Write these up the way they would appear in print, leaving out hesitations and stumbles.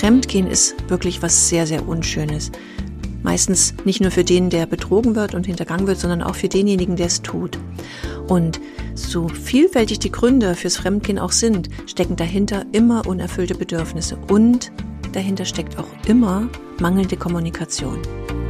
Fremdgehen ist wirklich was sehr, sehr Unschönes. Meistens nicht nur für den, der betrogen wird und hintergangen wird, sondern auch für denjenigen, der es tut. Und so vielfältig die Gründe fürs Fremdgehen auch sind, stecken dahinter immer unerfüllte Bedürfnisse. Und dahinter steckt auch immer mangelnde Kommunikation.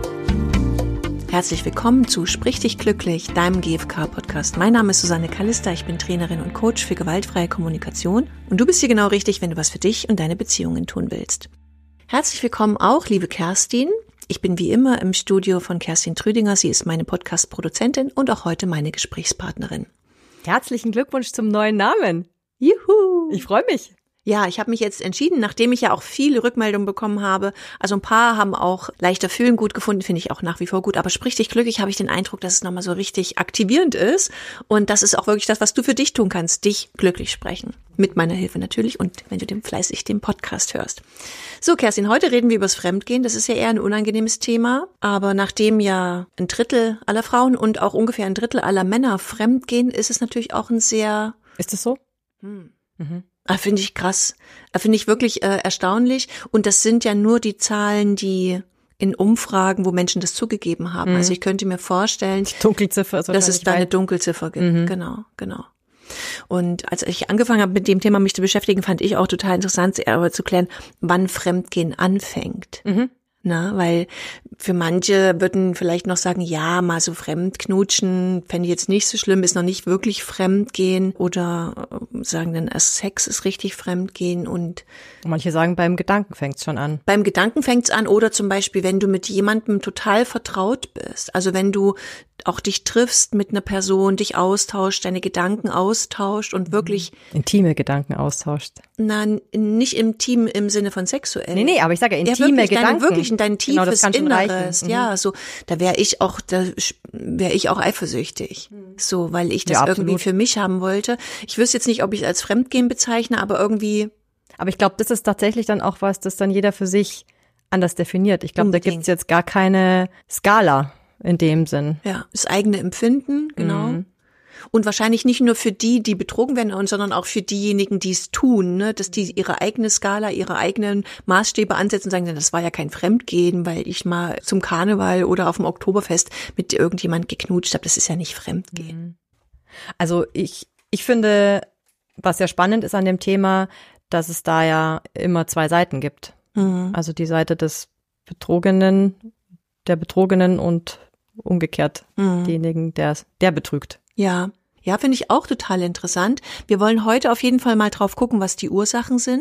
Herzlich willkommen zu Sprich dich glücklich, deinem GfK-Podcast. Mein Name ist Susanne Kallister, ich bin Trainerin und Coach für gewaltfreie Kommunikation. Und du bist hier genau richtig, wenn du was für dich und deine Beziehungen tun willst. Herzlich willkommen auch, liebe Kerstin. Ich bin wie immer im Studio von Kerstin Trüdinger. Sie ist meine Podcast-Produzentin und auch heute meine Gesprächspartnerin. Herzlichen Glückwunsch zum neuen Namen. Juhu! Ich freue mich. Ja, ich habe mich jetzt entschieden, nachdem ich ja auch viele Rückmeldungen bekommen habe. Also ein paar haben auch leichter fühlen gut gefunden, finde ich auch nach wie vor gut. Aber sprich dich glücklich, habe ich den Eindruck, dass es nochmal so richtig aktivierend ist. Und das ist auch wirklich das, was du für dich tun kannst, dich glücklich sprechen. Mit meiner Hilfe natürlich und wenn du fleißig den Podcast hörst. So, Kerstin, heute reden wir über das Fremdgehen. Das ist ja eher ein unangenehmes Thema. Aber nachdem ja ein Drittel aller Frauen und auch ungefähr ein Drittel aller Männer fremdgehen, ist es natürlich auch ein sehr... Ist das so? Finde ich krass. Finde ich wirklich erstaunlich. Und das sind ja nur die Zahlen, die in Umfragen, wo Menschen das zugegeben haben. Also ich könnte mir vorstellen, die Dunkelziffer ist dass es da eine Dunkelziffer gibt. Genau. Und als ich angefangen habe, mit dem Thema mich zu beschäftigen, fand ich auch total interessant, aber zu klären, wann Fremdgehen anfängt. Na, weil für manche würden vielleicht noch sagen, ja, mal so Fremdknutschen fände ich jetzt nicht so schlimm, ist noch nicht wirklich Fremdgehen oder sagen dann, Sex ist richtig Fremdgehen und manche sagen, beim Gedanken fängt's schon an. Beim Gedanken fängt's an oder zum Beispiel, wenn du mit jemandem total vertraut bist, also wenn du auch dich triffst mit einer Person, dich austauscht, deine Gedanken austauscht und wirklich intime Gedanken austauscht. Nein, nicht intim im Sinne von sexuell. Nee, aber ich sage ja intime Gedanken. Wirklich in dein tiefes Inneres. Reichen. Ja, so, da wäre ich auch eifersüchtig. So, weil ich das irgendwie für mich haben wollte. Ich wüsste jetzt nicht, ob ich es als Fremdgehen bezeichne, aber irgendwie. Aber ich glaube, das ist tatsächlich dann auch was, das dann jeder für sich anders definiert. Ich glaube, da gibt's jetzt gar keine Skala in dem Sinn. Ja, das eigene Empfinden, genau. Und wahrscheinlich nicht nur für die betrogen werden, sondern auch für diejenigen, die es tun, ne, dass die ihre eigene Skala, ihre eigenen Maßstäbe ansetzen und sagen, das war ja kein Fremdgehen, weil ich mal zum Karneval oder auf dem Oktoberfest mit irgendjemand geknutscht habe. Das ist ja nicht Fremdgehen. Also ich finde, was ja spannend ist an dem Thema, dass es da ja immer zwei Seiten gibt. Also die Seite des Betrogenen, der Betrogenen und umgekehrt denjenigen, der betrügt. Ja, finde ich auch total interessant. Wir wollen heute auf jeden Fall mal drauf gucken, was die Ursachen sind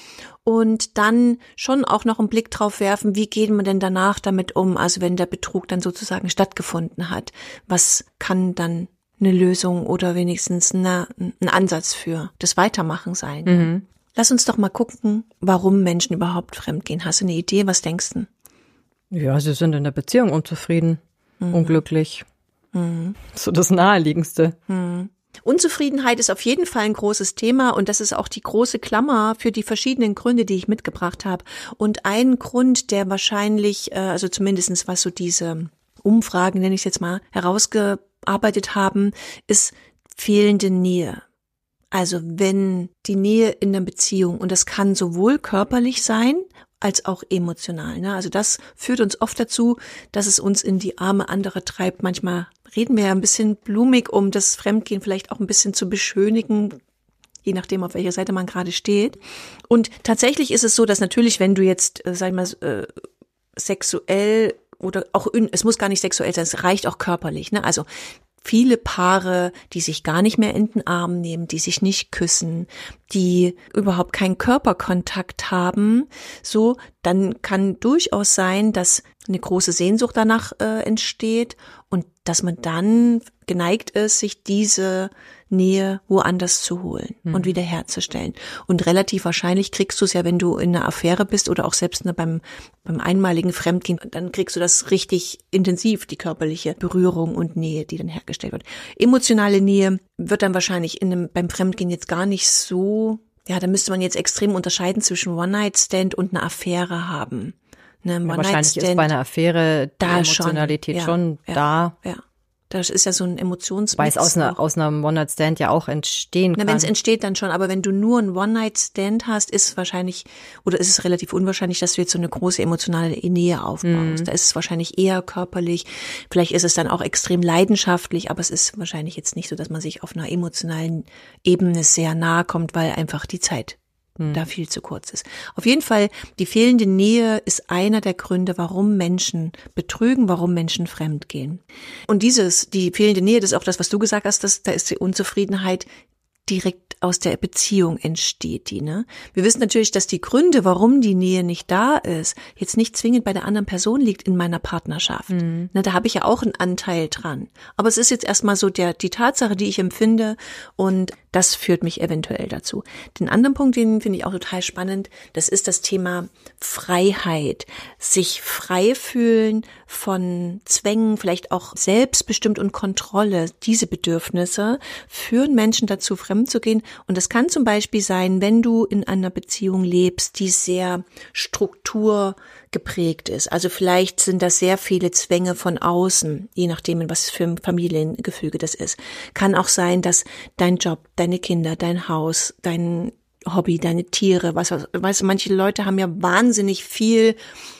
und dann schon auch noch einen Blick drauf werfen, wie geht man denn danach damit um, also wenn der Betrug dann sozusagen stattgefunden hat. Was kann dann eine Lösung oder wenigstens ein Ansatz für das Weitermachen sein? Lass uns doch mal gucken, warum Menschen überhaupt fremdgehen. Hast du eine Idee? Was denkst du? Ja, sie sind in der Beziehung unzufrieden, unglücklich. So das Naheliegendste. Unzufriedenheit ist auf jeden Fall ein großes Thema und das ist auch die große Klammer für die verschiedenen Gründe, die ich mitgebracht habe. Und ein Grund, der wahrscheinlich, also zumindestens was so diese Umfragen, nenne ich es jetzt mal, herausgearbeitet haben, ist fehlende Nähe. Also wenn die Nähe in der Beziehung, und das kann sowohl körperlich sein, als auch emotional. Ne? Also das führt uns oft dazu, dass es uns in die Arme anderer treibt. Manchmal reden wir ja ein bisschen blumig, um das Fremdgehen vielleicht auch ein bisschen zu beschönigen, je nachdem, auf welcher Seite man gerade steht. Und tatsächlich ist es so, dass natürlich, wenn du jetzt, sag ich mal, sexuell oder auch, es muss gar nicht sexuell sein, es reicht auch körperlich. Ne? Also viele Paare, die sich gar nicht mehr in den Arm nehmen, die sich nicht küssen, die überhaupt keinen Körperkontakt haben, so, dann kann durchaus sein, dass eine große Sehnsucht danach entsteht und dass man dann geneigt ist, sich diese Nähe woanders zu holen und wieder herzustellen. Und relativ wahrscheinlich kriegst du es ja, wenn du in einer Affäre bist oder auch selbst beim einmaligen Fremdgehen, dann kriegst du das richtig intensiv, die körperliche Berührung und Nähe, die dann hergestellt wird. Emotionale Nähe wird dann wahrscheinlich beim Fremdgehen jetzt gar nicht so, ja, da müsste man jetzt extrem unterscheiden zwischen One-Night-Stand und einer Affäre haben. Ne, wahrscheinlich ist bei einer Affäre die Emotionalität schon da. Ja. Das ist ja so ein Emotionsmix. Weil es aus einer One-Night-Stand ja auch entstehen kann. Wenn es entsteht, dann schon. Aber wenn du nur einen One-Night-Stand hast, ist es wahrscheinlich, oder ist es relativ unwahrscheinlich, dass du jetzt so eine große emotionale Nähe aufbaust. Da ist es wahrscheinlich eher körperlich. Vielleicht ist es dann auch extrem leidenschaftlich, aber es ist wahrscheinlich jetzt nicht so, dass man sich auf einer emotionalen Ebene sehr nahe kommt, weil einfach die Zeit da viel zu kurz ist. Auf jeden Fall, die fehlende Nähe ist einer der Gründe, warum Menschen betrügen, warum Menschen fremdgehen. Und die fehlende Nähe, das ist auch das, was du gesagt hast, da ist die Unzufriedenheit direkt aus der Beziehung entsteht die, ne? Wir wissen natürlich, dass die Gründe, warum die Nähe nicht da ist, jetzt nicht zwingend bei der anderen Person liegt in meiner Partnerschaft. Ne, da habe ich ja auch einen Anteil dran. Aber es ist jetzt erstmal so die Tatsache, die ich empfinde, und das führt mich eventuell dazu. Den anderen Punkt, den finde ich auch total spannend, das ist das Thema Freiheit. Sich frei fühlen von Zwängen, vielleicht auch selbstbestimmt und Kontrolle. Diese Bedürfnisse führen Menschen dazu, fremd zu gehen. Und das kann zum Beispiel sein, wenn du in einer Beziehung lebst, die sehr strukturgeprägt ist. Also vielleicht sind das sehr viele Zwänge von außen, je nachdem, in was für ein Familiengefüge das ist. Kann auch sein, dass dein Job, deine Kinder, dein Haus, dein Hobby, deine Tiere, weißt du, manche Leute haben ja wahnsinnig viel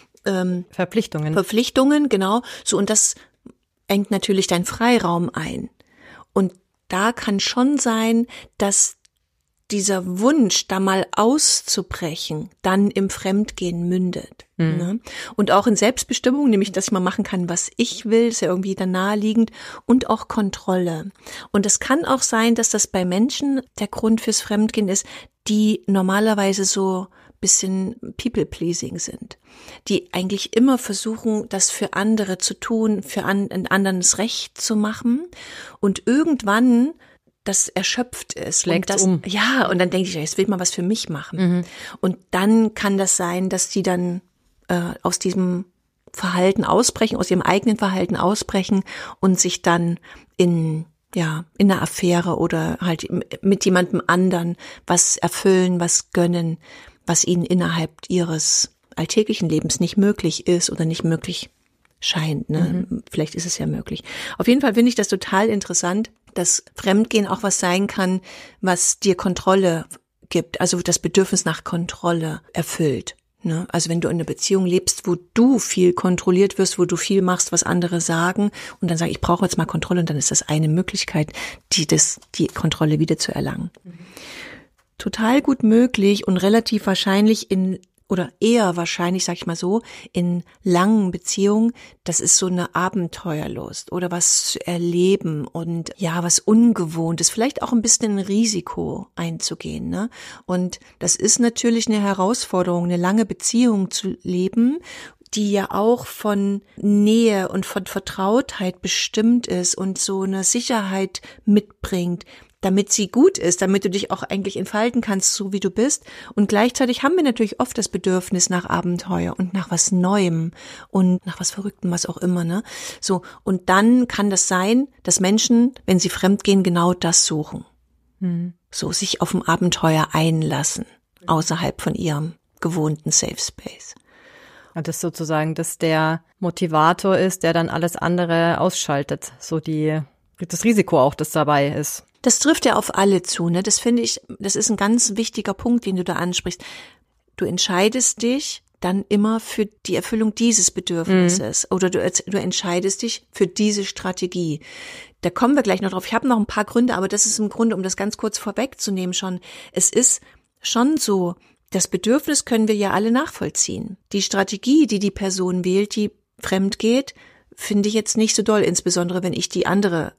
Verpflichtungen, genau. So, und das engt natürlich deinen Freiraum ein. Und da kann schon sein, dass dieser Wunsch, da mal auszubrechen, dann im Fremdgehen mündet. Ne? Und auch in Selbstbestimmung, nämlich, dass ich mal machen kann, was ich will, ist ja irgendwie dann naheliegend, und auch Kontrolle. Und es kann auch sein, dass das bei Menschen der Grund fürs Fremdgehen ist, die normalerweise so bisschen People-pleasing sind, die eigentlich immer versuchen, das für andere zu tun, für anderen das Recht zu machen, und irgendwann das erschöpft ist. Schlägt Ja, und dann denke ich, jetzt will ich mal was für mich machen. Und dann kann das sein, dass die dann aus diesem Verhalten ausbrechen, aus ihrem eigenen Verhalten ausbrechen und sich dann in einer Affäre oder halt mit jemandem anderen was erfüllen, was gönnen, was ihnen innerhalb ihres alltäglichen Lebens nicht möglich ist oder nicht möglich scheint. Ne? Vielleicht ist es ja möglich. Auf jeden Fall finde ich das total interessant, dass Fremdgehen auch was sein kann, was dir Kontrolle gibt, also das Bedürfnis nach Kontrolle erfüllt. Ne? Also wenn du in einer Beziehung lebst, wo du viel kontrolliert wirst, wo du viel machst, was andere sagen, und dann sagst, ich brauche jetzt mal Kontrolle, und dann ist das eine Möglichkeit, die Kontrolle wieder zu erlangen. Total gut möglich und relativ wahrscheinlich oder eher wahrscheinlich, sag ich mal so, in langen Beziehungen, das ist so eine Abenteuerlust oder was zu erleben und ja, was Ungewohntes, vielleicht auch ein bisschen ein Risiko einzugehen, ne? Und das ist natürlich eine Herausforderung, eine lange Beziehung zu leben, die ja auch von Nähe und von Vertrautheit bestimmt ist und so eine Sicherheit mitbringt, damit sie gut ist, damit du dich auch eigentlich entfalten kannst, so wie du bist. Und gleichzeitig haben wir natürlich oft das Bedürfnis nach Abenteuer und nach was Neuem und nach was Verrücktem, was auch immer, ne? So. Und dann kann das sein, dass Menschen, wenn sie fremdgehen, genau das suchen. So, sich auf ein Abenteuer einlassen, außerhalb von ihrem gewohnten Safe Space. Und das sozusagen, dass der Motivator ist, der dann alles andere ausschaltet. So das Risiko auch, das dabei ist. Das trifft ja auf alle zu, ne? Das finde ich, das ist ein ganz wichtiger Punkt, den du da ansprichst. Du entscheidest dich dann immer für die Erfüllung dieses Bedürfnisses oder du entscheidest dich für diese Strategie. Da kommen wir gleich noch drauf. Ich habe noch ein paar Gründe, aber das ist im Grunde, um das ganz kurz vorwegzunehmen schon, es ist schon so, das Bedürfnis können wir ja alle nachvollziehen. Die Strategie, die Person wählt, die fremd geht, finde ich jetzt nicht so doll, insbesondere wenn ich ich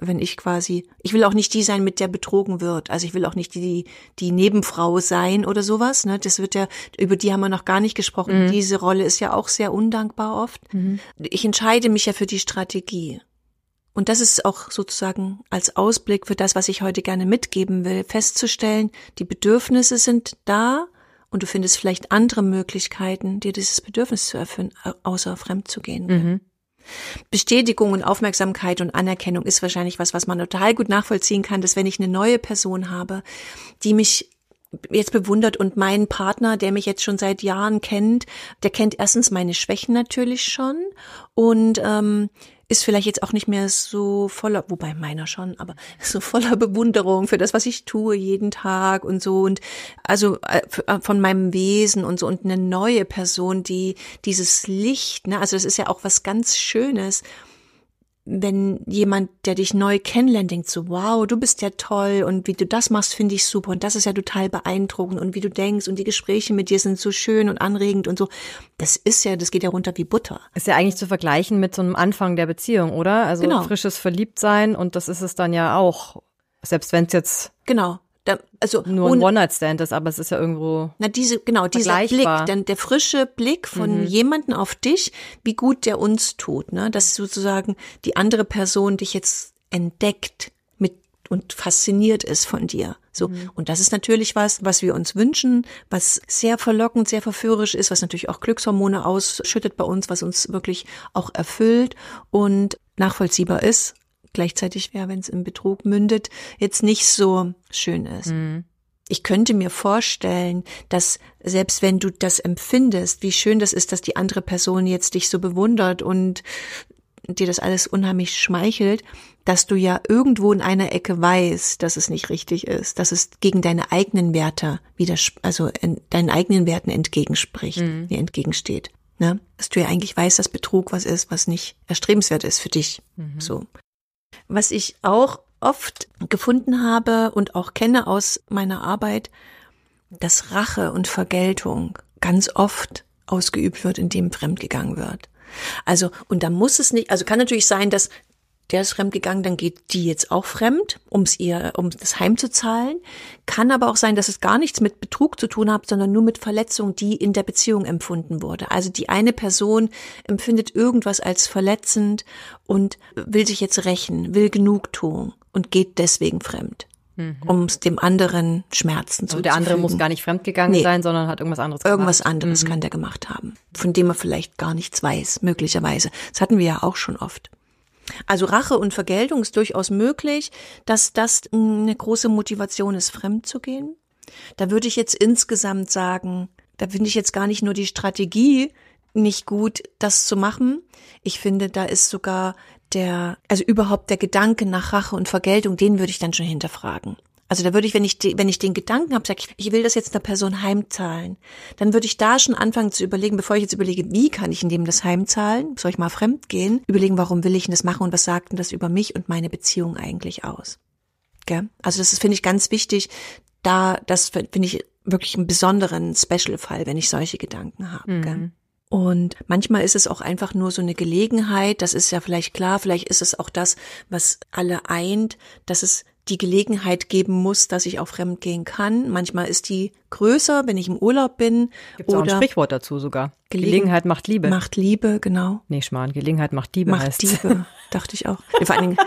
will auch nicht die sein, mit der betrogen wird. Also ich will auch nicht die Nebenfrau sein oder sowas, ne? Das wird ja, über die haben wir noch gar nicht gesprochen. Diese Rolle ist ja auch sehr undankbar oft. Ich entscheide mich ja für die Strategie. Und das ist auch sozusagen als Ausblick für das, was ich heute gerne mitgeben will, festzustellen, die Bedürfnisse sind da und du findest vielleicht andere Möglichkeiten, dir dieses Bedürfnis zu erfüllen, außer fremd zu gehen. Bestätigung und Aufmerksamkeit und Anerkennung ist wahrscheinlich was man total gut nachvollziehen kann, dass wenn ich eine neue Person habe, die mich jetzt bewundert. Und mein Partner, der mich jetzt schon seit Jahren kennt, der kennt erstens meine Schwächen natürlich schon und ist vielleicht jetzt auch nicht mehr so voller, wobei meiner schon, aber so voller Bewunderung für das, was ich tue jeden Tag und so und also von meinem Wesen und so und eine neue Person, die dieses Licht, ne, also das ist ja auch was ganz Schönes, wenn jemand, der dich neu kennenlernt, denkt so, wow, du bist ja toll und wie du das machst, finde ich super und das ist ja total beeindruckend und wie du denkst und die Gespräche mit dir sind so schön und anregend und so. Das geht ja runter wie Butter. Ist ja eigentlich zu vergleichen mit so einem Anfang der Beziehung, oder? Also genau. Frisches Verliebtsein und das ist es dann ja auch, selbst wenn es jetzt genau. Also nur ein One-Night-Stand ist, aber es ist ja irgendwo dieser Blick, dann der frische Blick von jemandem auf dich, wie gut der uns tut, ne, dass sozusagen die andere Person dich jetzt entdeckt und fasziniert ist von dir. So. Und das ist natürlich was wir uns wünschen, was sehr verlockend, sehr verführerisch ist, was natürlich auch Glückshormone ausschüttet bei uns, was uns wirklich auch erfüllt und nachvollziehbar ist. Gleichzeitig wäre, wenn es in Betrug mündet, jetzt nicht so schön ist. Ich könnte mir vorstellen, dass selbst wenn du das empfindest, wie schön das ist, dass die andere Person jetzt dich so bewundert und dir das alles unheimlich schmeichelt, dass du ja irgendwo in einer Ecke weißt, dass es nicht richtig ist, dass es gegen deine eigenen Werte deinen eigenen Werten entgegenspricht, entgegensteht. Ne? Dass du ja eigentlich weißt, dass Betrug was ist, was nicht erstrebenswert ist für dich. So. Was ich auch oft gefunden habe und auch kenne aus meiner Arbeit, dass Rache und Vergeltung ganz oft ausgeübt wird, indem fremdgegangen wird. Also, und da muss es nicht, also kann natürlich sein, dass der ist fremdgegangen, dann geht die jetzt auch fremd, um das heimzuzahlen. Kann aber auch sein, dass es gar nichts mit Betrug zu tun hat, sondern nur mit Verletzung, die in der Beziehung empfunden wurde. Also die eine Person empfindet irgendwas als verletzend und will sich jetzt rächen, will Genugtuung und geht deswegen fremd, um es dem anderen Schmerzen zuzufügen. Der andere muss gar nicht fremdgegangen sein, sondern hat irgendwas anderes gemacht. Irgendwas anderes kann der gemacht haben, von dem er vielleicht gar nichts weiß, möglicherweise. Das hatten wir ja auch schon oft. Also Rache und Vergeltung ist durchaus möglich, dass das eine große Motivation ist, fremd zu gehen. Da würde ich jetzt insgesamt sagen, da finde ich jetzt gar nicht nur die Strategie nicht gut, das zu machen. Ich finde, da ist sogar überhaupt der Gedanke nach Rache und Vergeltung, den würde ich dann schon hinterfragen. Also da würde ich, wenn ich den Gedanken habe, sage ich will das jetzt einer Person heimzahlen, dann würde ich da schon anfangen zu überlegen, bevor ich jetzt überlege, wie kann ich in dem das heimzahlen, soll ich mal fremd gehen, überlegen, warum will ich denn das machen und was sagt denn das über mich und meine Beziehung eigentlich aus? Gell? Also das finde ich ganz wichtig, das finde ich wirklich einen besonderen Special-Fall, wenn ich solche Gedanken habe. Gell? Und manchmal ist es auch einfach nur so eine Gelegenheit, das ist ja vielleicht klar, vielleicht ist es auch das, was alle eint, dass es die Gelegenheit geben muss, dass ich auch fremd gehen kann. Manchmal ist die größer, wenn ich im Urlaub bin. Gibt es auch ein Sprichwort dazu sogar. Gelegenheit macht Liebe. Macht Liebe, genau. Nee, Schmarrn, Gelegenheit macht Liebe heißt. Macht Liebe, dachte ich auch. Vor allen Dingen.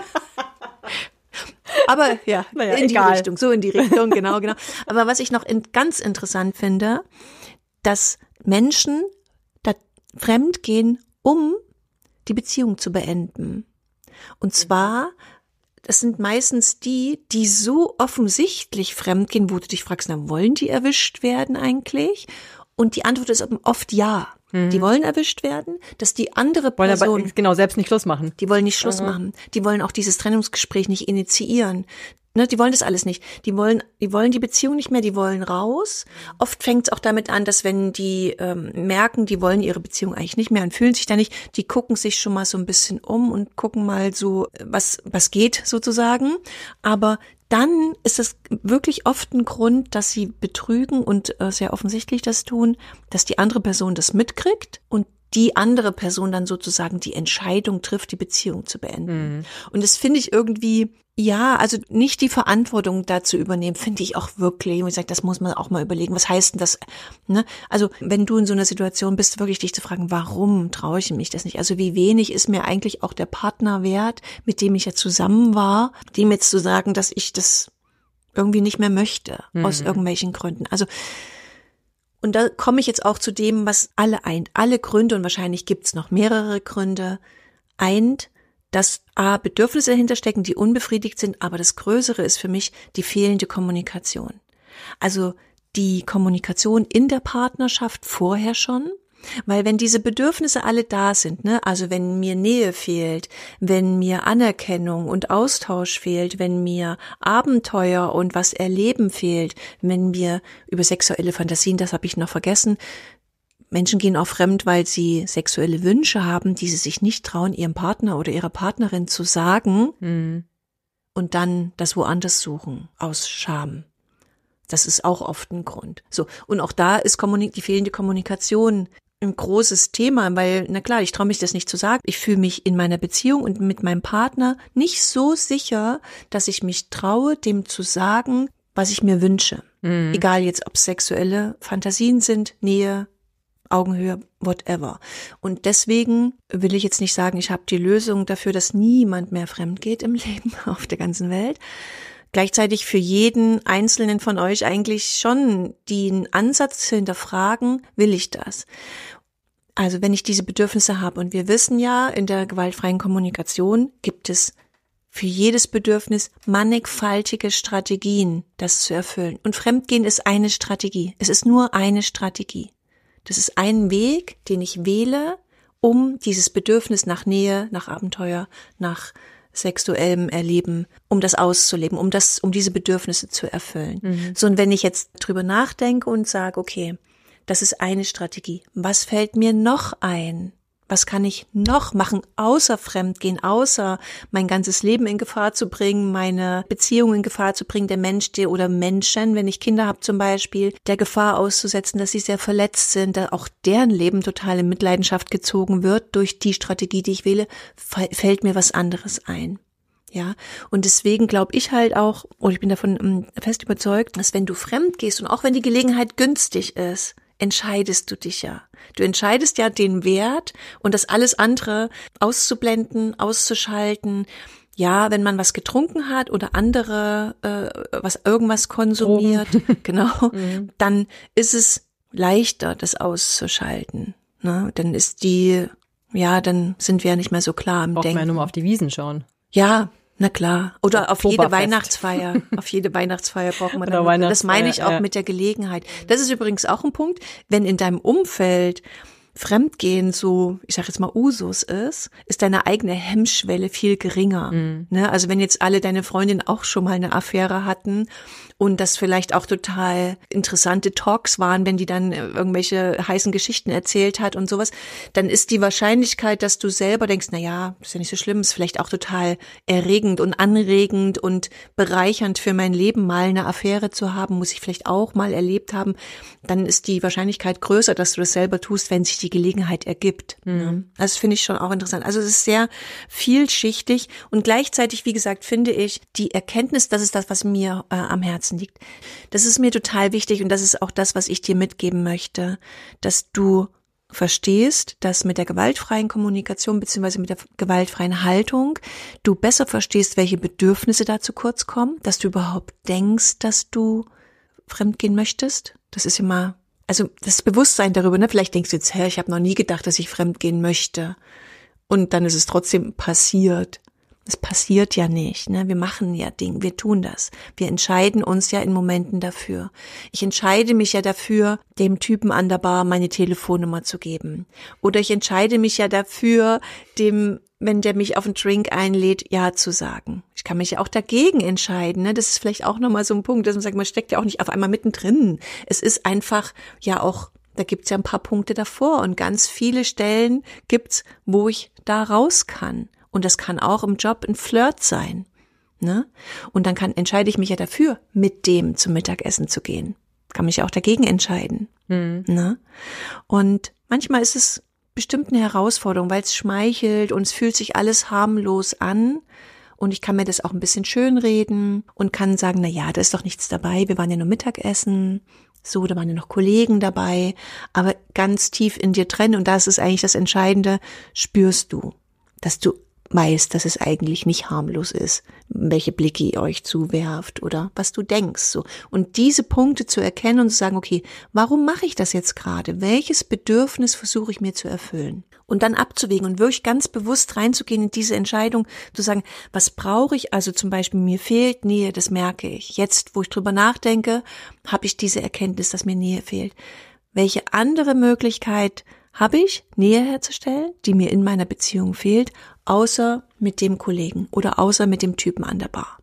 Aber ja, in die Richtung, so in die Richtung, genau. Aber was ich noch ganz interessant finde, dass Menschen da fremd gehen, um die Beziehung zu beenden. Und zwar, das sind meistens die so offensichtlich fremdgehen, wo du dich fragst, na, wollen die erwischt werden eigentlich? Und die Antwort ist oft ja. Die wollen erwischt werden, dass die andere Person... Wollen aber genau selbst nicht Schluss machen. Die wollen nicht Schluss machen. Die wollen auch dieses Trennungsgespräch nicht initiieren. Ne, die wollen das alles nicht. Die wollen die Beziehung nicht mehr, die wollen raus. Oft fängt es auch damit an, dass wenn die merken, die wollen ihre Beziehung eigentlich nicht mehr und fühlen sich da nicht, die gucken sich schon mal so ein bisschen um und gucken mal so, was geht sozusagen. Aber dann ist es wirklich oft ein Grund, dass sie betrügen und sehr offensichtlich das tun, dass die andere Person das mitkriegt und die andere Person dann sozusagen die Entscheidung trifft, die Beziehung zu beenden. Und das finde ich irgendwie, ja, also nicht die Verantwortung dazu übernehmen, finde ich auch wirklich, und ich sage, das muss man auch mal überlegen, was heißt denn das, ne? Also wenn du in so einer Situation bist, wirklich dich zu fragen, warum traue ich mich das nicht? Also wie wenig ist mir eigentlich auch der Partner wert, mit dem ich ja zusammen war, dem jetzt zu sagen, dass ich das irgendwie nicht mehr möchte, aus irgendwelchen Gründen. Also und da komme ich jetzt auch zu dem, was alle eint. Alle Gründe, und wahrscheinlich gibt's noch mehrere Gründe, eint, dass Bedürfnisse dahinter stecken, die unbefriedigt sind, aber das Größere ist für mich die fehlende Kommunikation. Also die Kommunikation in der Partnerschaft vorher schon. Weil wenn diese Bedürfnisse alle da sind, ne, also wenn mir Nähe fehlt, wenn mir Anerkennung und Austausch fehlt, wenn mir Abenteuer und was erleben fehlt, wenn mir über sexuelle Fantasien, das habe ich noch vergessen, Menschen gehen auch fremd, weil sie sexuelle Wünsche haben, die sie sich nicht trauen, ihrem Partner oder ihrer Partnerin zu sagen und dann das woanders suchen, aus Scham. Das ist auch oft ein Grund. So, und auch da ist die fehlende Kommunikation ein großes Thema, weil, na klar, ich traue mich das nicht zu sagen. Ich fühle mich in meiner Beziehung und mit meinem Partner nicht so sicher, dass ich mich traue, dem zu sagen, was ich mir wünsche. Egal jetzt, ob es sexuelle Fantasien sind, Nähe, Augenhöhe, whatever. Und deswegen will ich jetzt nicht sagen, ich habe die Lösung dafür, dass niemand mehr fremd geht im Leben auf der ganzen Welt. Gleichzeitig für jeden Einzelnen von euch eigentlich schon den Ansatz zu hinterfragen, will ich das? Also wenn ich diese Bedürfnisse habe, und wir wissen ja, in der gewaltfreien Kommunikation gibt es für jedes Bedürfnis mannigfaltige Strategien, das zu erfüllen. Und Fremdgehen ist eine Strategie. Es ist nur eine Strategie. Das ist ein Weg, den ich wähle, um dieses Bedürfnis nach Nähe, nach Abenteuer, nach sexuellem Erleben, um das auszuleben, um diese Bedürfnisse zu erfüllen. So, und wenn ich jetzt drüber nachdenke und sage, okay, das ist eine Strategie, was fällt mir noch ein? Was kann ich noch machen, außer Fremdgehen, außer mein ganzes Leben in Gefahr zu bringen, meine Beziehung in Gefahr zu bringen, der Mensch oder Menschen, wenn ich Kinder habe zum Beispiel, der Gefahr auszusetzen, dass sie sehr verletzt sind, da auch deren Leben total in Mitleidenschaft gezogen wird durch die Strategie, die ich wähle, fällt mir was anderes ein. Ja, und deswegen glaube ich halt auch, oder ich bin davon fest überzeugt, dass wenn du fremd gehst und auch wenn die Gelegenheit günstig ist, entscheidest du dich ja. Du entscheidest ja den Wert und das alles andere auszublenden, auszuschalten. Ja, wenn man was getrunken hat oder andere irgendwas konsumiert, genau, dann ist es leichter, das auszuschalten. Ne? Dann dann sind wir ja nicht mehr so klar im Denken. Braucht man ja nur mal auf die Wiesen schauen. Ja, na klar. Oder auf jede Weihnachtsfeier. Auf jede Weihnachtsfeier braucht man dann. Das meine ich auch mit der Gelegenheit. Das ist übrigens auch ein Punkt, wenn in deinem Umfeld Fremdgehen so, ich sag jetzt mal Usus ist deine eigene Hemmschwelle viel geringer. Ne? Also wenn jetzt alle deine Freundinnen auch schon mal eine Affäre hatten und das vielleicht auch total interessante Talks waren, wenn die dann irgendwelche heißen Geschichten erzählt hat und sowas, dann ist die Wahrscheinlichkeit, dass du selber denkst, na ja, ist ja nicht so schlimm, ist vielleicht auch total erregend und anregend und bereichernd für mein Leben, mal eine Affäre zu haben, muss ich vielleicht auch mal erlebt haben, dann ist die Wahrscheinlichkeit größer, dass du das selber tust, wenn sich die Gelegenheit ergibt. Also das finde ich schon auch interessant. Also es ist sehr vielschichtig und gleichzeitig, wie gesagt, finde ich die Erkenntnis, das ist das, was mir am Herzen liegt. Das ist mir total wichtig und das ist auch das, was ich dir mitgeben möchte, dass du verstehst, dass mit der gewaltfreien Kommunikation beziehungsweise mit der gewaltfreien Haltung du besser verstehst, welche Bedürfnisse da zu kurz kommen, dass du überhaupt denkst, dass du fremdgehen möchtest. Das ist immer, also das Bewusstsein darüber, ne? Vielleicht denkst du jetzt, ich habe noch nie gedacht, dass ich fremdgehen möchte. Und dann ist es trotzdem passiert. Es passiert ja nicht, ne? Wir machen ja Dinge, wir tun das. Wir entscheiden uns ja in Momenten dafür. Ich entscheide mich ja dafür, dem Typen an der Bar meine Telefonnummer zu geben. Oder ich entscheide mich ja dafür, wenn der mich auf einen Drink einlädt, ja zu sagen. Ich kann mich ja auch dagegen entscheiden, ne? Das ist vielleicht auch nochmal so ein Punkt, dass man sagt, man steckt ja auch nicht auf einmal mittendrin. Es ist einfach ja auch, da gibt's ja ein paar Punkte davor und ganz viele Stellen gibt's, wo ich da raus kann. Und das kann auch im Job ein Flirt sein, ne? Und dann entscheide ich mich ja dafür, mit dem zum Mittagessen zu gehen. Kann mich ja auch dagegen entscheiden, ne? Und manchmal ist es bestimmt eine Herausforderung, weil es schmeichelt und es fühlt sich alles harmlos an. Und ich kann mir das auch ein bisschen schönreden und kann sagen, na ja, da ist doch nichts dabei. Wir waren ja nur Mittagessen. So, da waren ja noch Kollegen dabei. Aber ganz tief in dir drin, und das ist eigentlich das Entscheidende, spürst du, dass du weißt, dass es eigentlich nicht harmlos ist, welche Blicke ihr euch zuwerft oder was du denkst. So. Und diese Punkte zu erkennen und zu sagen, okay, warum mache ich das jetzt gerade? Welches Bedürfnis versuche ich mir zu erfüllen? Und dann abzuwägen und wirklich ganz bewusst reinzugehen in diese Entscheidung, zu sagen, was brauche ich? Also zum Beispiel, mir fehlt Nähe, das merke ich. Jetzt, wo ich drüber nachdenke, habe ich diese Erkenntnis, dass mir Nähe fehlt. Welche andere Möglichkeit habe ich, Nähe herzustellen, die mir in meiner Beziehung fehlt, außer mit dem Kollegen oder außer mit dem Typen an der Bar?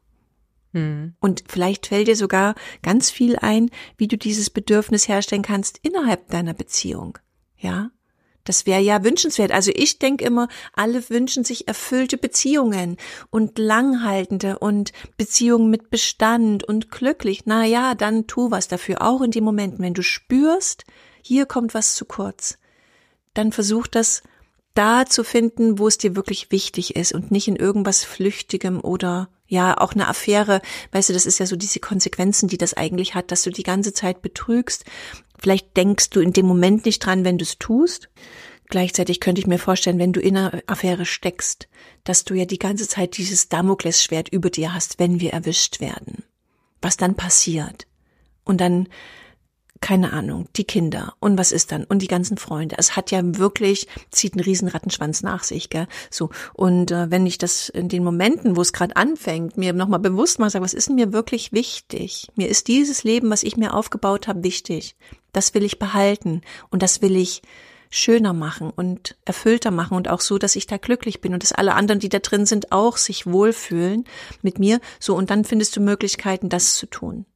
Und vielleicht fällt dir sogar ganz viel ein, wie du dieses Bedürfnis herstellen kannst innerhalb deiner Beziehung. Ja, das wäre ja wünschenswert. Also ich denke immer, alle wünschen sich erfüllte Beziehungen und langhaltende und Beziehungen mit Bestand und glücklich. Na ja, dann tu was dafür, auch in den Momenten, wenn du spürst, hier kommt was zu kurz. Dann versuch das da zu finden, wo es dir wirklich wichtig ist und nicht in irgendwas Flüchtigem oder ja, auch eine Affäre. Weißt du, das ist ja so diese Konsequenzen, die das eigentlich hat, dass du die ganze Zeit betrügst. Vielleicht denkst du in dem Moment nicht dran, wenn du es tust. Gleichzeitig könnte ich mir vorstellen, wenn du in einer Affäre steckst, dass du ja die ganze Zeit dieses Damoklesschwert über dir hast, wenn wir erwischt werden. Was dann passiert? Und dann, keine Ahnung, die Kinder und was ist dann? Und die ganzen Freunde. Es hat ja wirklich, zieht einen riesen Rattenschwanz nach sich, gell? So. Und wenn ich das in den Momenten, wo es gerade anfängt, mir nochmal bewusst mache, sage, was ist denn mir wirklich wichtig? Mir ist dieses Leben, was ich mir aufgebaut habe, wichtig. Das will ich behalten und das will ich schöner machen und erfüllter machen und auch so, dass ich da glücklich bin und dass alle anderen, die da drin sind, auch sich wohlfühlen mit mir. So, und dann findest du Möglichkeiten, das zu tun.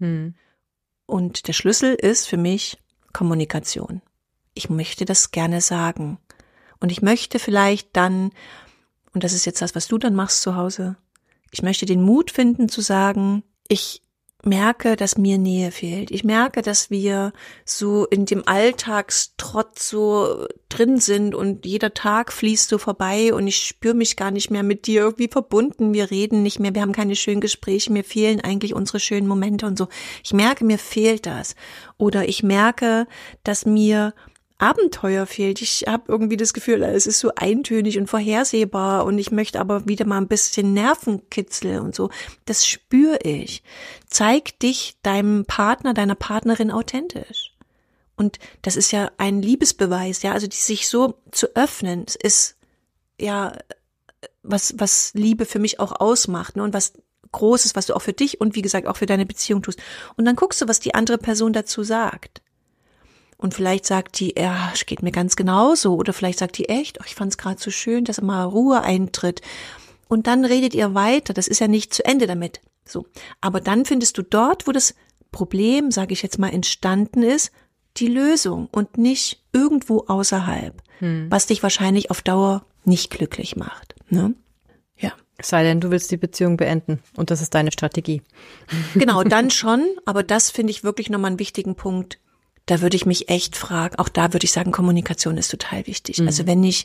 Und der Schlüssel ist für mich Kommunikation. Ich möchte das gerne sagen. Und ich möchte vielleicht dann, und das ist jetzt das, was du dann machst zu Hause, ich möchte den Mut finden zu sagen, ich merke, dass mir Nähe fehlt. Ich merke, dass wir so in dem Alltagstrotz so drin sind und jeder Tag fließt so vorbei und ich spüre mich gar nicht mehr mit dir irgendwie verbunden. Wir reden nicht mehr, wir haben keine schönen Gespräche, mir fehlen eigentlich unsere schönen Momente und so. Ich merke, mir fehlt das. Oder ich merke, dass mir Abenteuer fehlt. Ich habe irgendwie das Gefühl, es ist so eintönig und vorhersehbar und ich möchte aber wieder mal ein bisschen Nervenkitzel und so. Das spüre ich. Zeig dich deinem Partner, deiner Partnerin authentisch. Und das ist ja ein Liebesbeweis, ja, also die sich so zu öffnen, es ist ja was Liebe für mich auch ausmacht, ne, und was Großes, was du auch für dich und wie gesagt auch für deine Beziehung tust. Und dann guckst du, was die andere Person dazu sagt. Und vielleicht sagt die, ja, es geht mir ganz genauso. Oder vielleicht sagt die echt, oh, ich fand es gerade so schön, dass mal Ruhe eintritt. Und dann redet ihr weiter. Das ist ja nicht zu Ende damit. So. Aber dann findest du dort, wo das Problem, sage ich jetzt mal, entstanden ist, die Lösung und nicht irgendwo außerhalb. Was dich wahrscheinlich auf Dauer nicht glücklich macht. Ne? Ja. Es sei denn, du willst die Beziehung beenden. Und das ist deine Strategie. Genau, dann schon. Aber das finde ich wirklich nochmal einen wichtigen Punkt. Da würde ich mich echt fragen, auch da würde ich sagen, Kommunikation ist total wichtig. Also wenn ich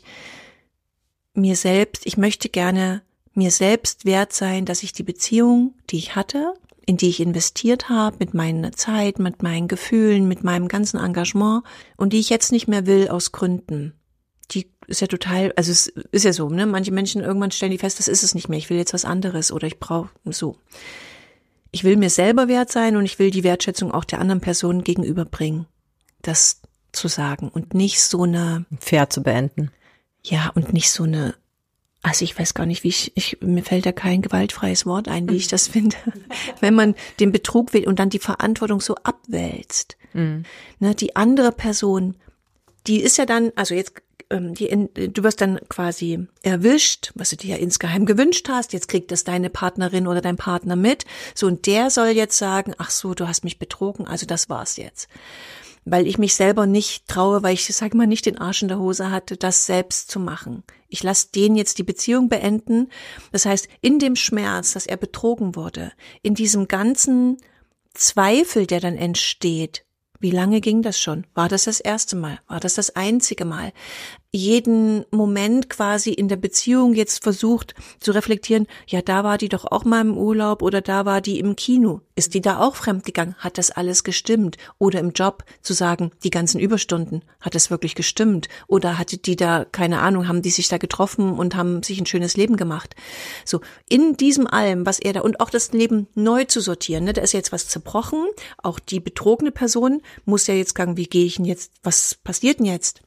ich möchte gerne mir selbst wert sein, dass ich die Beziehung, die ich hatte, in die ich investiert habe, mit meiner Zeit, mit meinen Gefühlen, mit meinem ganzen Engagement und die ich jetzt nicht mehr will aus Gründen. Die ist ja total, also es ist ja so, ne? Manche Menschen irgendwann stellen die fest, das ist es nicht mehr, ich will jetzt was anderes oder ich brauche so. Ich will mir selber wert sein und ich will die Wertschätzung auch der anderen Person gegenüberbringen. Das zu sagen und nicht so eine fair zu beenden. Ja, und nicht so eine, also ich weiß gar nicht, mir fällt da kein gewaltfreies Wort ein, wie ich das finde, wenn man den Betrug will und dann die Verantwortung so abwälzt. Ne, die andere Person, die ist ja dann, also jetzt, du wirst dann quasi erwischt, was du dir ja insgeheim gewünscht hast, jetzt kriegt das deine Partnerin oder dein Partner mit, so, und der soll jetzt sagen, ach so, du hast mich betrogen, also das war's jetzt. Weil ich mich selber nicht traue, weil ich, sag mal, nicht den Arsch in der Hose hatte, das selbst zu machen. Ich lasse den jetzt die Beziehung beenden. Das heißt, in dem Schmerz, dass er betrogen wurde, in diesem ganzen Zweifel, der dann entsteht, wie lange ging das schon? War das das erste Mal? War das das einzige Mal? Jeden Moment quasi in der Beziehung jetzt versucht zu reflektieren, ja, da war die doch auch mal im Urlaub oder da war die im Kino. Ist die da auch fremdgegangen? Hat das alles gestimmt? Oder im Job zu sagen, die ganzen Überstunden, hat das wirklich gestimmt? Oder hatte die da, keine Ahnung, haben die sich da getroffen und haben sich ein schönes Leben gemacht? So, in diesem allem, was er da, und auch das Leben neu zu sortieren, ne, da ist jetzt was zerbrochen, auch die betrogene Person muss ja jetzt sagen, wie gehe ich denn jetzt, was passiert denn jetzt?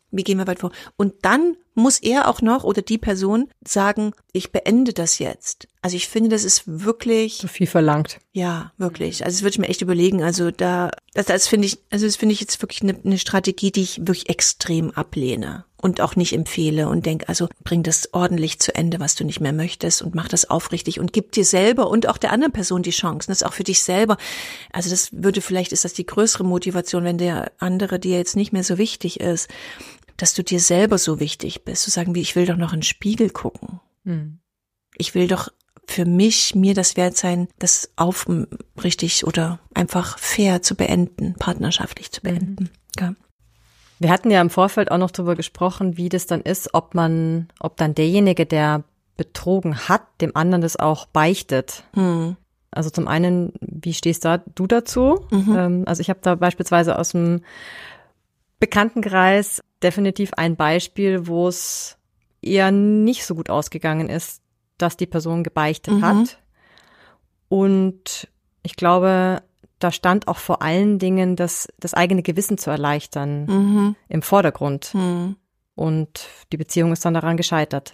Wie gehen wir weiter vor? Und dann muss er auch noch oder die Person sagen, ich beende das jetzt. Also ich finde, das ist wirklich so viel verlangt. Ja, wirklich. Also das würde ich mir echt überlegen. Also das finde ich jetzt wirklich eine Strategie, die ich wirklich extrem ablehne und auch nicht empfehle und denke, also bring das ordentlich zu Ende, was du nicht mehr möchtest und mach das aufrichtig und gib dir selber und auch der anderen Person die Chance. Das ist auch für dich selber. Also vielleicht ist das die größere Motivation, wenn der andere dir jetzt nicht mehr so wichtig ist, dass du dir selber so wichtig bist. Zu sagen, wie ich will doch noch in den Spiegel gucken. Ich will doch für mir das wert sein, das aufrichtig oder einfach fair zu beenden, partnerschaftlich zu beenden. Ja. Wir hatten ja im Vorfeld auch noch darüber gesprochen, wie das dann ist, ob dann derjenige, der betrogen hat, dem anderen das auch beichtet. Also zum einen, wie stehst du dazu? Also ich habe da beispielsweise aus dem Bekanntenkreis definitiv ein Beispiel, wo es eher nicht so gut ausgegangen ist, dass die Person gebeichtet hat. Und ich glaube, da stand auch vor allen Dingen das eigene Gewissen zu erleichtern im Vordergrund. Und die Beziehung ist dann daran gescheitert.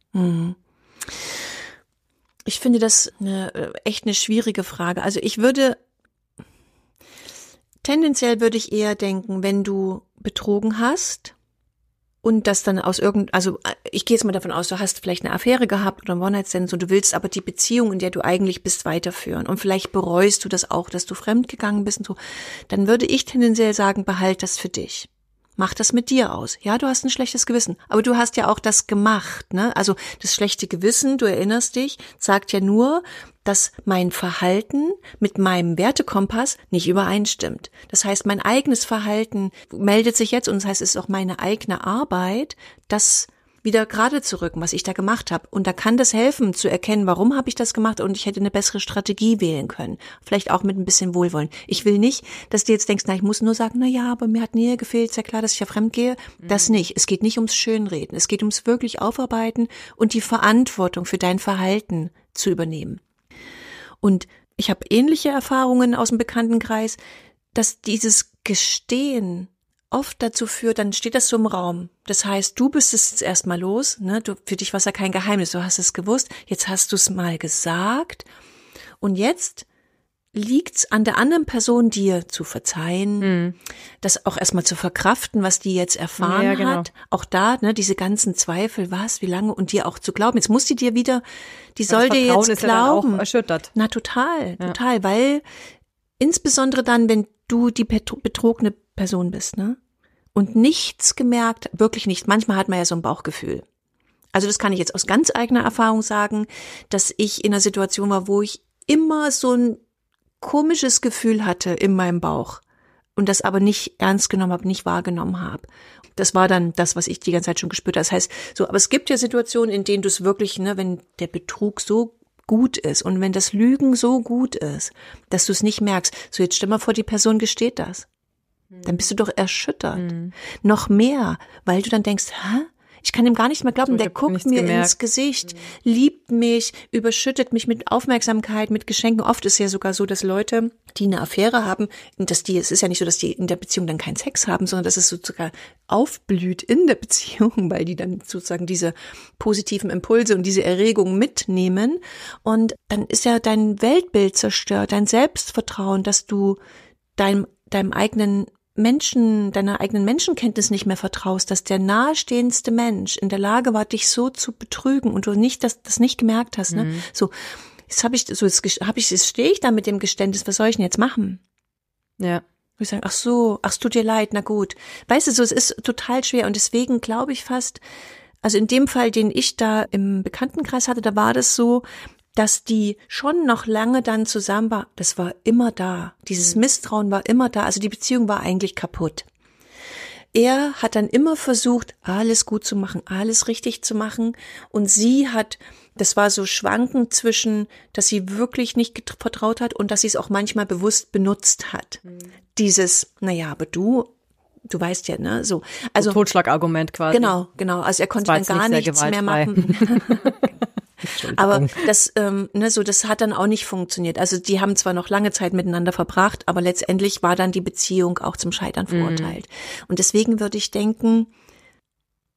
Ich finde das echt eine schwierige Frage. Also tendenziell würde ich eher denken, wenn du betrogen hast und das dann also ich gehe jetzt mal davon aus, du hast vielleicht eine Affäre gehabt oder einen One-Night-Stand und du willst aber die Beziehung, in der du eigentlich bist, weiterführen und vielleicht bereust du das auch, dass du fremdgegangen bist und so, dann würde ich tendenziell sagen, behalt das für dich. Mach das mit dir aus. Ja, du hast ein schlechtes Gewissen, aber du hast ja auch das gemacht, ne? Also das schlechte Gewissen, du erinnerst dich, sagt ja nur, dass mein Verhalten mit meinem Wertekompass nicht übereinstimmt. Das heißt, mein eigenes Verhalten meldet sich jetzt und das heißt, es ist auch meine eigene Arbeit, das wieder gerade zu rücken, was ich da gemacht habe. Und da kann das helfen, zu erkennen, warum habe ich das gemacht und ich hätte eine bessere Strategie wählen können. Vielleicht auch mit ein bisschen Wohlwollen. Ich will nicht, dass du jetzt denkst, ich muss nur sagen, aber mir hat Nähe gefehlt, ist ja klar, dass ich ja fremd gehe. Das nicht. Es geht nicht ums Schönreden. Es geht ums wirklich Aufarbeiten und die Verantwortung für dein Verhalten zu übernehmen. Und ich habe ähnliche Erfahrungen aus dem Bekanntenkreis, dass dieses Gestehen oft dazu führt, dann steht das so im Raum. Das heißt, du bist es jetzt erstmal los, ne? Für dich war es ja kein Geheimnis, du hast es gewusst, jetzt hast du es mal gesagt und jetzt liegt's an der anderen Person, dir zu verzeihen, das auch erstmal zu verkraften, was die jetzt erfahren hat. Auch da, ne, diese ganzen Zweifel, wie lange und dir auch zu glauben. Jetzt muss die dir wieder, die soll dir jetzt ist glauben. Ja dann auch erschüttert. Na total, weil insbesondere dann, wenn du die betrogene Person bist, ne? Und nichts gemerkt, wirklich nicht. Manchmal hat man ja so ein Bauchgefühl. Also das kann ich jetzt aus ganz eigener Erfahrung sagen, dass ich in einer Situation war, wo ich immer so ein komisches Gefühl hatte in meinem Bauch und das aber nicht ernst genommen habe, nicht wahrgenommen habe. Das war dann das, was ich die ganze Zeit schon gespürt habe. Das heißt, so, aber es gibt ja Situationen, in denen du es wirklich, ne, wenn der Betrug so gut ist und wenn das Lügen so gut ist, dass du es nicht merkst. So, jetzt stell mal vor, die Person gesteht das. Dann bist du doch erschüttert. Noch mehr, weil du dann denkst, ich kann ihm gar nicht mehr glauben, der guckt mir ins Gesicht, liebt mich, überschüttet mich mit Aufmerksamkeit, mit Geschenken. Oft ist ja sogar so, dass Leute, die eine Affäre haben, es ist ja nicht so, dass die in der Beziehung dann keinen Sex haben, sondern dass es sogar aufblüht in der Beziehung, weil die dann sozusagen diese positiven Impulse und diese Erregung mitnehmen. Und dann ist ja dein Weltbild zerstört, dein Selbstvertrauen, dass du deiner eigenen Menschenkenntnis nicht mehr vertraust, dass der nahestehendste Mensch in der Lage war, dich so zu betrügen und du nicht das nicht gemerkt hast, ne? So, jetzt stehe ich da mit dem Geständnis, was soll ich denn jetzt machen? Ja. Ich sage, es tut dir leid, na gut. Weißt du, so, es ist total schwer und deswegen glaube ich fast, also in dem Fall, den ich da im Bekanntenkreis hatte, da war das so, dass die schon noch lange dann zusammen war, das war immer da. Dieses Misstrauen war immer da, also die Beziehung war eigentlich kaputt. Er hat dann immer versucht, alles gut zu machen, alles richtig zu machen und das war so schwankend zwischen, dass sie wirklich nicht vertraut hat und dass sie es auch manchmal bewusst benutzt hat. Dieses, aber du weißt ja, ne, so. Also Totschlagargument quasi. Genau. Also er konnte dann gar nichts mehr machen. Aber das hat dann auch nicht funktioniert. Also die haben zwar noch lange Zeit miteinander verbracht, aber letztendlich war dann die Beziehung auch zum Scheitern verurteilt. Und deswegen würde ich denken,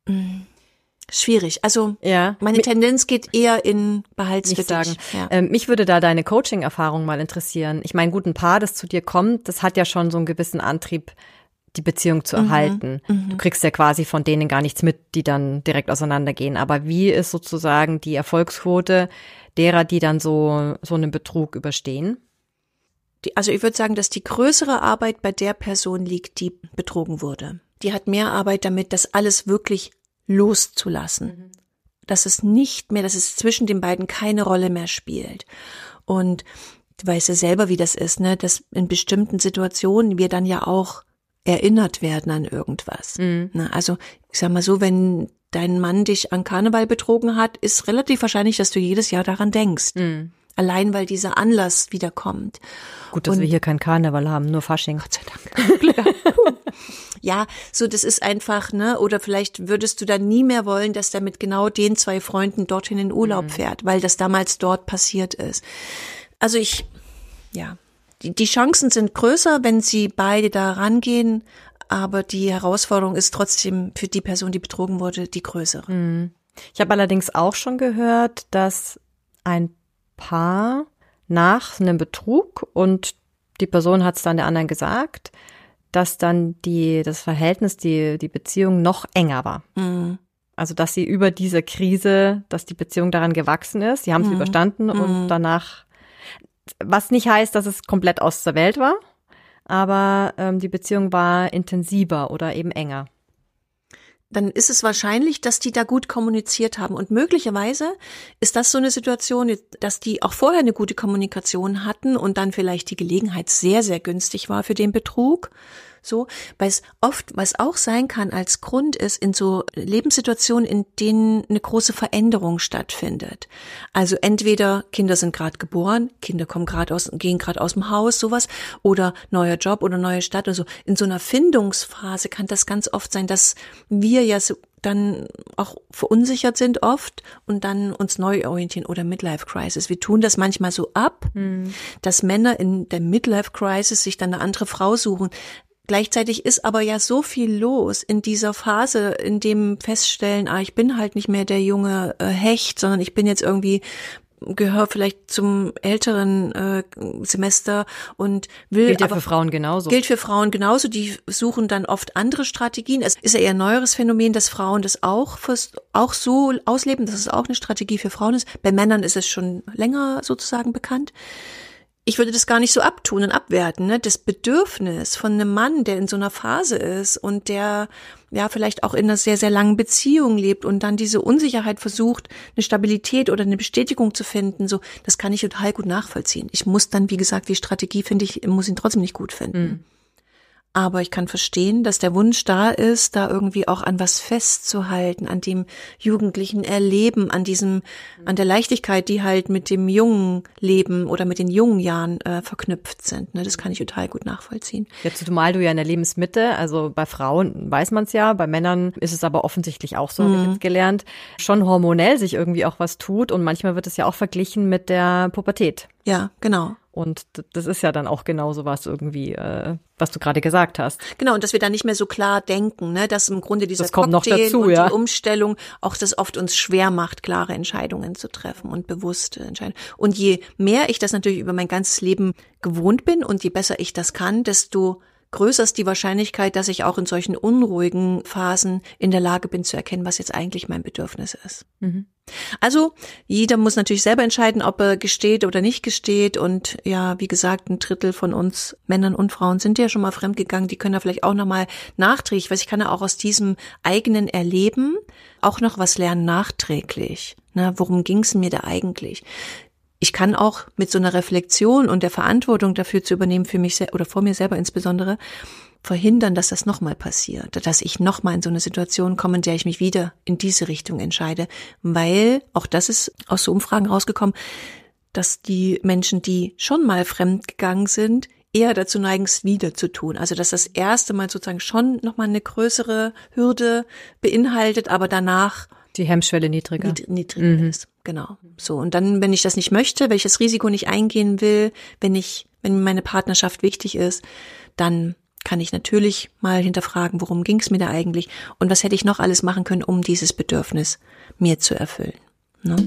Schwierig. Also Ja. meine Tendenz geht eher in behalt's für Nicht sagen. dich. Ja. Mich würde da deine Coaching-Erfahrung mal interessieren. Ich meine, gut, ein Paar, das zu dir kommt, das hat ja schon so einen gewissen Antrieb, die Beziehung zu erhalten. Du kriegst ja quasi von denen gar nichts mit, die dann direkt auseinandergehen. Aber wie ist sozusagen die Erfolgsquote derer, die dann so einen Betrug überstehen? Also ich würde sagen, dass die größere Arbeit bei der Person liegt, die betrogen wurde. Die hat mehr Arbeit damit, das alles wirklich loszulassen. Dass es nicht mehr, dass es zwischen den beiden keine Rolle mehr spielt. Und du weißt ja selber, wie das ist, ne, dass in bestimmten Situationen wir dann ja auch erinnert werden an irgendwas. Na, also ich sag mal so, wenn dein Mann dich an Karneval betrogen hat, ist relativ wahrscheinlich, dass du jedes Jahr daran denkst. Allein, weil dieser Anlass wiederkommt. Gut, dass wir hier keinen Karneval haben, nur Fasching. Gott sei Dank. Ja, so das ist einfach, ne? Oder vielleicht würdest du dann nie mehr wollen, dass der mit genau den 2 Freunden dorthin in Urlaub fährt, weil das damals dort passiert ist. Also die Chancen sind größer, wenn sie beide da rangehen, aber die Herausforderung ist trotzdem für die Person, die betrogen wurde, die größere. Ich habe allerdings auch schon gehört, dass ein Paar nach einem Betrug, und die Person hat es dann der anderen gesagt, dass dann das Verhältnis, die Beziehung noch enger war. Also dass sie über diese Krise, dass die Beziehung daran gewachsen ist, sie haben es überstanden und danach, was nicht heißt, dass es komplett aus der Welt war, aber die Beziehung war intensiver oder eben enger. Dann ist es wahrscheinlich, dass die da gut kommuniziert haben. Und möglicherweise ist das so eine Situation, dass die auch vorher eine gute Kommunikation hatten und dann vielleicht die Gelegenheit sehr, sehr günstig war für den Betrug. So, weil es oft, was auch sein kann als Grund ist, in so Lebenssituationen, in denen eine große Veränderung stattfindet. Also entweder Kinder sind gerade geboren, Kinder gehen gerade aus dem Haus, sowas, oder neuer Job oder neue Stadt oder so. In so einer Findungsphase kann das ganz oft sein, dass wir ja so dann auch verunsichert sind oft und dann uns neu orientieren oder Midlife Crisis. Wir tun das manchmal so ab, dass Männer in der Midlife Crisis sich dann eine andere Frau suchen. Gleichzeitig ist aber ja so viel los in dieser Phase, in dem Feststellen, ich bin halt nicht mehr der junge Hecht, sondern ich bin jetzt irgendwie, gehöre vielleicht zum älteren Semester und will. Gilt ja für Frauen genauso. Gilt für Frauen genauso. Die suchen dann oft andere Strategien. Es ist ja eher ein neueres Phänomen, dass Frauen das auch so ausleben, dass es auch eine Strategie für Frauen ist. Bei Männern ist es schon länger sozusagen bekannt. Ich würde das gar nicht so abtun und abwerten, ne? Das Bedürfnis von einem Mann, der in so einer Phase ist und der ja vielleicht auch in einer sehr, sehr langen Beziehung lebt und dann diese Unsicherheit versucht, eine Stabilität oder eine Bestätigung zu finden, so, das kann ich total gut nachvollziehen. Ich muss dann, wie gesagt, die Strategie muss ihn trotzdem nicht gut finden. Aber ich kann verstehen, dass der Wunsch da ist, da irgendwie auch an was festzuhalten, an dem jugendlichen Erleben, an der Leichtigkeit, die halt mit dem jungen Leben oder mit den jungen Jahren verknüpft sind. Ne, das kann ich total gut nachvollziehen. Jetzt zumal du ja in der Lebensmitte, also bei Frauen weiß man es ja, bei Männern ist es aber offensichtlich auch so, habe ich jetzt gelernt, schon hormonell sich irgendwie auch was tut und manchmal wird es ja auch verglichen mit der Pubertät. Ja, genau. Und das ist ja dann auch genauso was irgendwie, was du gerade gesagt hast. Genau, und dass wir da nicht mehr so klar denken, ne, dass im Grunde dieser das kommt Cocktail noch dazu, und ja. Die Umstellung auch das oft uns schwer macht, klare Entscheidungen zu treffen und bewusste Entscheidungen. Und je mehr ich das natürlich über mein ganzes Leben gewohnt bin und je besser ich das kann, desto größer ist die Wahrscheinlichkeit, dass ich auch in solchen unruhigen Phasen in der Lage bin zu erkennen, was jetzt eigentlich mein Bedürfnis ist. Also jeder muss natürlich selber entscheiden, ob er gesteht oder nicht gesteht. Und ja, wie gesagt, 1/3 von uns Männern und Frauen sind ja schon mal fremdgegangen. Die können da vielleicht auch nochmal nachträglich, weil ich kann ja auch aus diesem eigenen Erleben auch noch was lernen nachträglich. Na, worum ging's mir da eigentlich? Ich kann auch mit so einer Reflexion und der Verantwortung dafür zu übernehmen, für mich oder vor mir selber insbesondere, verhindern, dass das nochmal passiert, dass ich nochmal in so eine Situation komme, in der ich mich wieder in diese Richtung entscheide, weil, auch das ist aus so Umfragen rausgekommen, dass die Menschen, die schon mal fremd gegangen sind, eher dazu neigen, es wieder zu tun. Also dass das erste Mal sozusagen schon nochmal eine größere Hürde beinhaltet, aber danach die Hemmschwelle niedriger ist. Genau. So. Und dann, wenn ich das nicht möchte, wenn ich das Risiko nicht eingehen will, wenn meine Partnerschaft wichtig ist, dann kann ich natürlich mal hinterfragen, worum ging es mir da eigentlich und was hätte ich noch alles machen können, um dieses Bedürfnis mir zu erfüllen. Ne?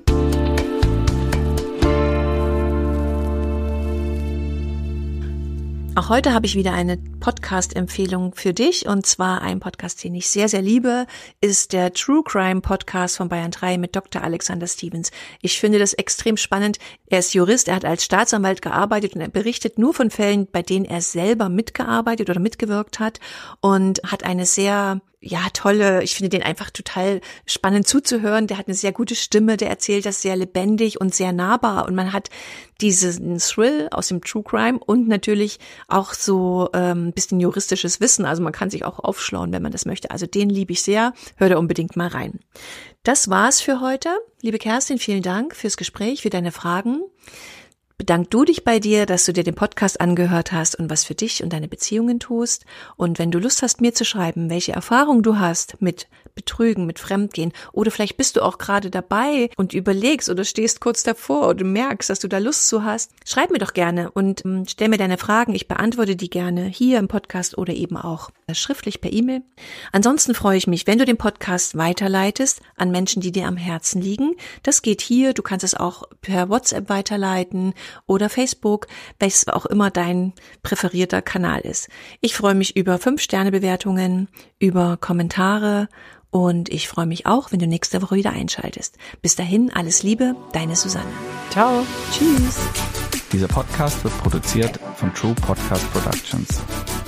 Auch heute habe ich wieder eine Podcast-Empfehlung für dich, und zwar ein Podcast, den ich sehr, sehr liebe, ist der True Crime Podcast von Bayern 3 mit Dr. Alexander Stevens. Ich finde das extrem spannend. Er ist Jurist, er hat als Staatsanwalt gearbeitet und er berichtet nur von Fällen, bei denen er selber mitgearbeitet oder mitgewirkt hat, und hat eine sehr tolle, ich finde den einfach total spannend zuzuhören. Der hat eine sehr gute Stimme, der erzählt das sehr lebendig und sehr nahbar, und man hat diesen Thrill aus dem True Crime und natürlich auch so ein bisschen juristisches Wissen. Also man kann sich auch aufschlauen, wenn man das möchte. Also den liebe ich sehr. Hör da unbedingt mal rein. Das war's für heute. Liebe Kerstin, vielen Dank fürs Gespräch, für deine Fragen. Bedank du dich bei dir, dass du dir den Podcast angehört hast und was für dich und deine Beziehungen tust. Und wenn du Lust hast, mir zu schreiben, welche Erfahrungen du hast mit Betrügen, mit Fremdgehen, oder vielleicht bist du auch gerade dabei und überlegst oder stehst kurz davor oder merkst, dass du da Lust zu hast, schreib mir doch gerne und stell mir deine Fragen. Ich beantworte die gerne hier im Podcast oder eben auch schriftlich per E-Mail. Ansonsten freue ich mich, wenn du den Podcast weiterleitest an Menschen, die dir am Herzen liegen. Das geht hier. Du kannst es auch per WhatsApp weiterleiten oder Facebook, welches auch immer dein präferierter Kanal ist. Ich freue mich über 5-Sterne-Bewertungen, über Kommentare, und ich freue mich auch, wenn du nächste Woche wieder einschaltest. Bis dahin, alles Liebe, deine Susanne. Ciao. Tschüss. Dieser Podcast wird produziert von True Podcast Productions.